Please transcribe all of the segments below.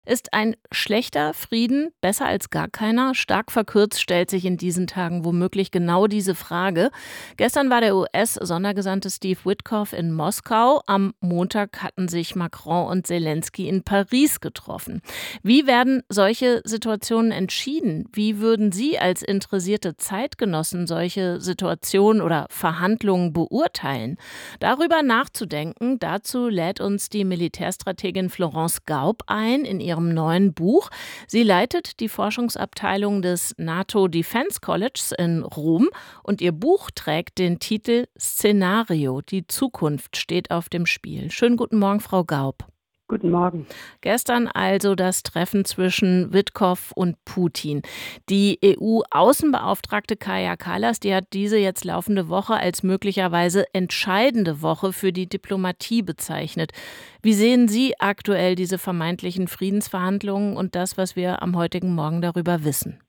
Ist ein schlechter Frieden besser als gar keiner? Stark verkürzt stellt sich in diesen Tagen womöglich genau diese Frage. Gestern war der US-Sondergesandte Steve Witkoff in Moskau. Am Montag hatten sich Macron und Zelensky in Paris getroffen. Wie werden solche Situationen entschieden? Wie würden Sie als interessierte Zeitgenossen solche Situationen oder Verhandlungen beurteilen? Darüber nachzudenken, dazu lädt uns die Militärstrategin Florence Gaub ein in ihrem neuen Buch. Sie leitet die Forschungsabteilung des NATO Defense Colleges in Rom und ihr Buch trägt den Titel Szenario. Die Zukunft steht auf dem Spiel. Schönen guten Morgen, Frau Gaub. Guten Morgen. Gestern also das Treffen zwischen Witkoff und Putin. Die EU-Außenbeauftragte Kaja Kallas, die hat diese jetzt laufende Woche als möglicherweise entscheidende Woche für die Diplomatie bezeichnet. Wie sehen Sie aktuell diese vermeintlichen Friedensverhandlungen und das, was wir am heutigen Morgen darüber wissen?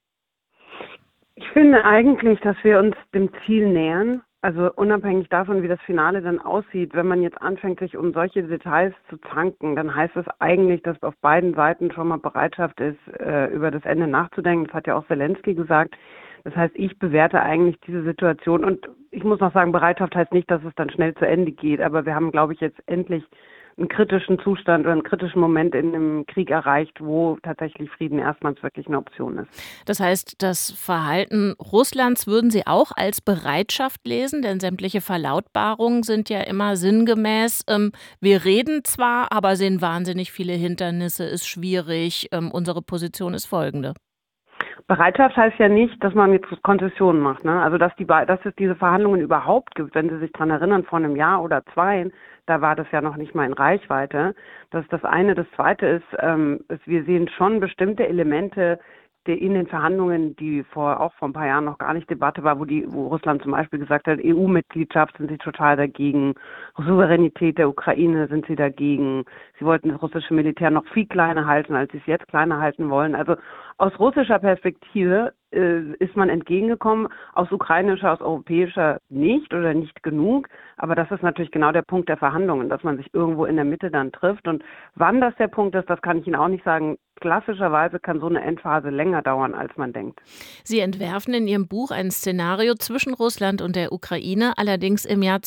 Ich finde eigentlich, dass wir uns dem Ziel nähern. Also unabhängig davon, wie das Finale dann aussieht, wenn man jetzt anfängt, sich um solche Details zu zanken, dann heißt es eigentlich, dass auf beiden Seiten schon mal Bereitschaft ist, über das Ende nachzudenken. Das hat ja auch Zelensky gesagt. Das heißt, ich bewerte eigentlich diese Situation und ich muss noch sagen, Bereitschaft heißt nicht, dass es dann schnell zu Ende geht, aber wir haben, glaube ich, jetzt endlich einen kritischen Zustand oder einen kritischen Moment in dem Krieg erreicht, wo tatsächlich Frieden erstmals wirklich eine Option ist. Das heißt, das Verhalten Russlands würden Sie auch als Bereitschaft lesen, denn sämtliche Verlautbarungen sind ja immer sinngemäß, wir reden zwar, aber sehen wahnsinnig viele Hindernisse, ist schwierig, unsere Position ist folgende. Bereitschaft heißt ja nicht, dass man jetzt Konzessionen macht, ne? Also dass es diese Verhandlungen überhaupt gibt, wenn Sie sich daran erinnern, vor einem Jahr oder zwei, da war das ja noch nicht mal in Reichweite. Das ist das eine. Das zweite wir sehen schon bestimmte Elemente in den Verhandlungen, die auch vor ein paar Jahren noch gar nicht Debatte war, wo Russland zum Beispiel gesagt hat, EU-Mitgliedschaft sind sie total dagegen, Souveränität der Ukraine sind sie dagegen. Sie wollten das russische Militär noch viel kleiner halten, als sie es jetzt kleiner halten wollen. Also aus russischer Perspektive ist man entgegengekommen, aus ukrainischer, aus europäischer nicht oder nicht genug. Aber das ist natürlich genau der Punkt der Verhandlungen, dass man sich irgendwo in der Mitte dann trifft. Und wann das der Punkt ist, das kann ich Ihnen auch nicht sagen. Klassischerweise kann so eine Endphase länger dauern, als man denkt. Sie entwerfen in Ihrem Buch ein Szenario zwischen Russland und der Ukraine, allerdings im Jahr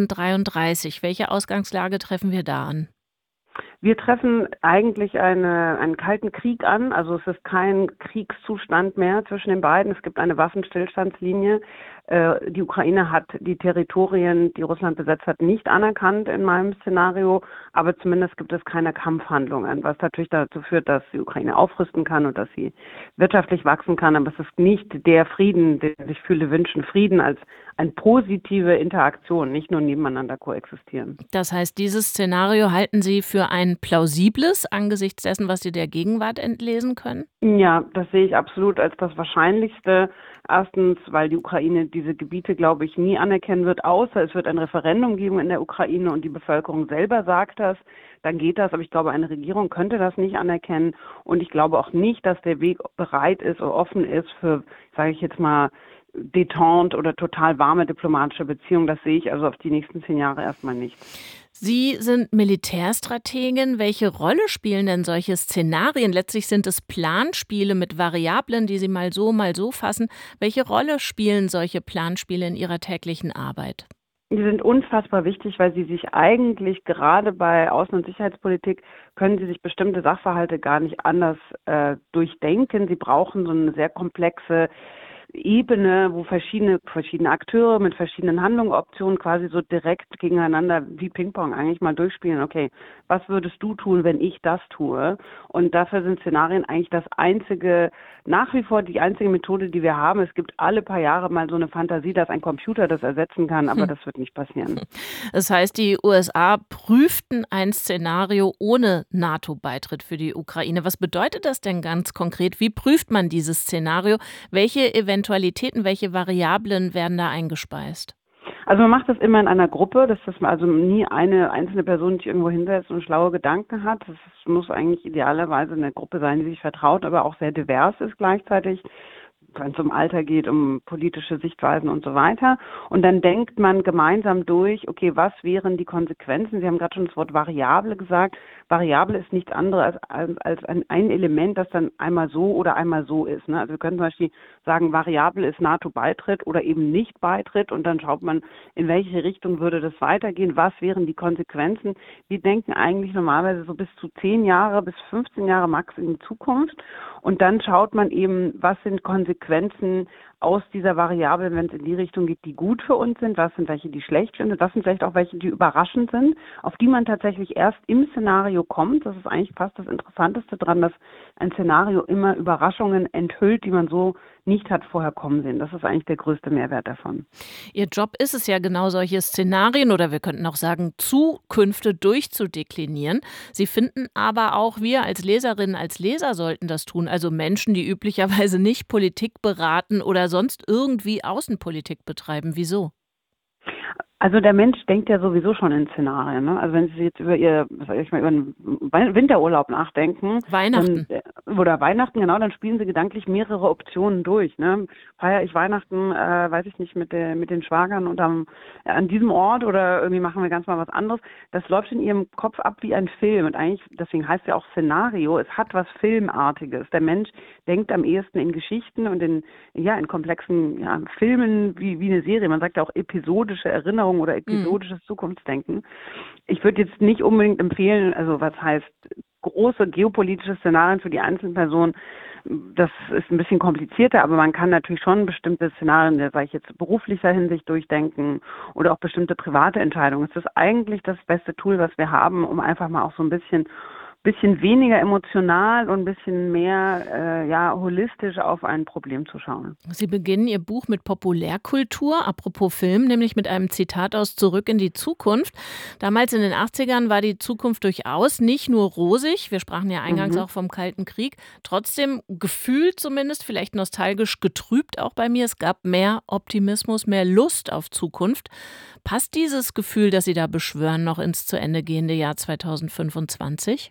2033. Welche Ausgangslage treffen wir da an? Wir treffen eigentlich einen kalten Krieg an. Also es ist kein Kriegszustand mehr zwischen den beiden. Es gibt eine Waffenstillstandslinie. Die Ukraine hat die Territorien, die Russland besetzt hat, nicht anerkannt in meinem Szenario. Aber zumindest gibt es keine Kampfhandlungen, was natürlich dazu führt, dass die Ukraine aufrüsten kann und dass sie wirtschaftlich wachsen kann. Aber es ist nicht der Frieden, den sich viele wünschen. Frieden als eine positive Interaktion, nicht nur nebeneinander koexistieren. Das heißt, dieses Szenario halten Sie für ein plausibles angesichts dessen, was Sie der Gegenwart entlesen können? Ja, das sehe ich absolut als das Wahrscheinlichste. Erstens, weil die Ukraine diese Gebiete, glaube ich, nie anerkennen wird, außer es wird ein Referendum geben in der Ukraine und die Bevölkerung selber sagt das, dann geht das. Aber ich glaube, eine Regierung könnte das nicht anerkennen. Und ich glaube auch nicht, dass der Weg bereit ist oder offen ist für, sage ich jetzt mal, Detente oder total warme diplomatische Beziehungen. Das sehe ich also auf die nächsten 10 Jahre erstmal nicht. Sie sind Militärstrategin. Welche Rolle spielen denn solche Szenarien? Letztlich sind es Planspiele mit Variablen, die Sie mal so fassen. Welche Rolle spielen solche Planspiele in Ihrer täglichen Arbeit? Die sind unfassbar wichtig, weil sie sich eigentlich gerade bei Außen- und Sicherheitspolitik können sie sich bestimmte Sachverhalte gar nicht anders durchdenken. Sie brauchen so eine sehr komplexe Ebene, wo verschiedene Akteure mit verschiedenen Handlungsoptionen quasi so direkt gegeneinander wie Ping-Pong eigentlich mal durchspielen. Okay, was würdest du tun, wenn ich das tue? Und dafür sind Szenarien eigentlich nach wie vor die einzige Methode, die wir haben. Es gibt alle paar Jahre mal so eine Fantasie, dass ein Computer das ersetzen kann, aber das wird nicht passieren. Das heißt, die USA prüften ein Szenario ohne NATO-Beitritt für die Ukraine. Was bedeutet das denn ganz konkret? Wie prüft man dieses Szenario? Welche Eventualitäten, welche Variablen werden da eingespeist? Also man macht das immer in einer Gruppe, dass das also nie eine einzelne Person sich irgendwo hinsetzt und schlaue Gedanken hat. Muss eigentlich idealerweise eine Gruppe sein, die sich vertraut, aber auch sehr divers ist gleichzeitig. wenn es um Alter geht, um politische Sichtweisen und so weiter. Und dann denkt man gemeinsam durch, okay, was wären die Konsequenzen? Sie haben gerade schon das Wort Variable gesagt. Variable ist nichts anderes als ein Element, das dann einmal so oder einmal so ist. Ne? Also wir können zum Beispiel sagen, Variable ist NATO-Beitritt oder eben nicht Beitritt und dann schaut man, in welche Richtung würde das weitergehen, was wären die Konsequenzen. Wir denken eigentlich normalerweise so bis zu 10 Jahre, bis 15 Jahre max in die Zukunft und dann schaut man eben, was sind Konsequenzen aus dieser Variable, wenn es in die Richtung geht, die gut für uns sind, was sind welche, die schlecht sind, was sind vielleicht auch welche, die überraschend sind, auf die man tatsächlich erst im Szenario kommt. Das ist eigentlich fast das Interessanteste dran, dass ein Szenario immer Überraschungen enthüllt, die man so nicht hat vorher kommen sehen. Das ist eigentlich der größte Mehrwert davon. Ihr Job ist es ja genau, solche Szenarien oder wir könnten auch sagen, Zukünfte durchzudeklinieren. Sie finden aber auch, wir als Leserinnen, als Leser sollten das tun. Also Menschen, die üblicherweise nicht Politik beraten oder sonst irgendwie Außenpolitik betreiben. Wieso? Also der Mensch denkt ja sowieso schon in Szenarien. Ne? Also wenn Sie jetzt über über einen Winterurlaub nachdenken, Weihnachten. oder Weihnachten, genau, dann spielen Sie gedanklich mehrere Optionen durch. Ne? Feiere ich Weihnachten, weiß ich nicht, mit den Schwagern und an diesem Ort oder irgendwie machen wir ganz mal was anderes. Das läuft in Ihrem Kopf ab wie ein Film. Und eigentlich, deswegen heißt es ja auch Szenario, es hat was Filmartiges. Der Mensch denkt am ehesten in Geschichten und in komplexen Filmen wie eine Serie. Man sagt ja auch episodische Erinnerungen oder episodisches Zukunftsdenken. Ich würde jetzt nicht unbedingt empfehlen, also was heißt große geopolitische Szenarien für die einzelnen Personen, das ist ein bisschen komplizierter, aber man kann natürlich schon bestimmte Szenarien, sage ich jetzt, beruflicher Hinsicht durchdenken oder auch bestimmte private Entscheidungen. Es ist eigentlich das beste Tool, was wir haben, um einfach mal auch so ein bisschen weniger emotional und ein bisschen mehr holistisch auf ein Problem zu schauen. Sie beginnen Ihr Buch mit Populärkultur, apropos Film, nämlich mit einem Zitat aus Zurück in die Zukunft. Damals in den 80ern war die Zukunft durchaus nicht nur rosig, wir sprachen ja eingangs auch vom Kalten Krieg, trotzdem gefühlt zumindest, vielleicht nostalgisch getrübt auch bei mir, es gab mehr Optimismus, mehr Lust auf Zukunft. Passt dieses Gefühl, das Sie da beschwören, noch ins zu Ende gehende Jahr 2025?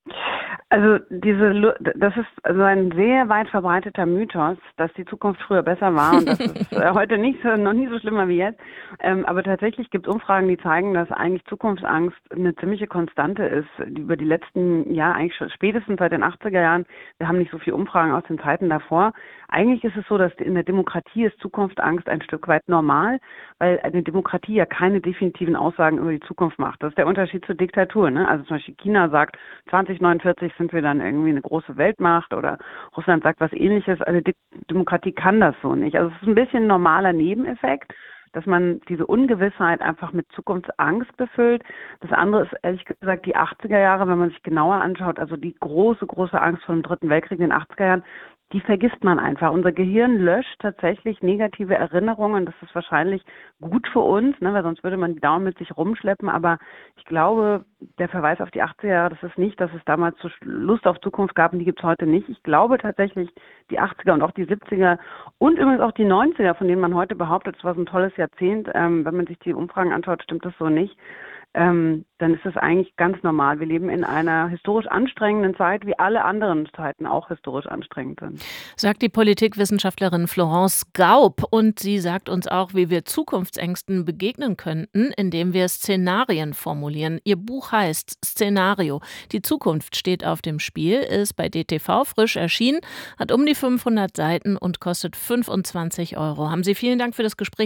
Also das ist also ein sehr weit verbreiteter Mythos, dass die Zukunft früher besser war und das ist heute noch nie so schlimmer wie jetzt. Aber tatsächlich gibt es Umfragen, die zeigen, dass eigentlich Zukunftsangst eine ziemliche Konstante ist. Über die letzten Jahre, eigentlich schon spätestens seit den 80er Jahren, wir haben nicht so viele Umfragen aus den Zeiten davor. Eigentlich ist es so, dass in der Demokratie ist Zukunftsangst ein Stück weit normal, weil eine Demokratie ja keine definitiven Aussagen über die Zukunft macht. Das ist der Unterschied zur Diktatur. Ne? Also zum Beispiel China sagt, 2049 sind wir dann irgendwie eine große Weltmacht oder Russland sagt was Ähnliches. Eine Demokratie kann das so nicht. Also es ist ein bisschen ein normaler Nebeneffekt, dass man diese Ungewissheit einfach mit Zukunftsangst befüllt. Das andere ist ehrlich gesagt die 80er Jahre, wenn man sich genauer anschaut, also die große, große Angst vor dem Dritten Weltkrieg in den 80er Jahren, die vergisst man einfach. Unser Gehirn löscht tatsächlich negative Erinnerungen. Das ist wahrscheinlich gut für uns, ne, weil sonst würde man die dauernd mit sich rumschleppen. Aber ich glaube, der Verweis auf die 80er Jahre, das ist nicht, dass es damals so Lust auf Zukunft gab und die gibt es heute nicht. Ich glaube tatsächlich, die 80er und auch die 70er und übrigens auch die 90er, von denen man heute behauptet, es war so ein tolles Jahrzehnt. Wenn man sich die Umfragen anschaut, stimmt das so nicht. Dann ist es eigentlich ganz normal. Wir leben in einer historisch anstrengenden Zeit, wie alle anderen Zeiten auch historisch anstrengend sind. Sagt die Politikwissenschaftlerin Florence Gaub. Und sie sagt uns auch, wie wir Zukunftsängsten begegnen könnten, indem wir Szenarien formulieren. Ihr Buch heißt Szenario. Die Zukunft steht auf dem Spiel, ist bei DTV frisch erschienen, hat um die 500 Seiten und kostet 25 €. Haben Sie vielen Dank für das Gespräch.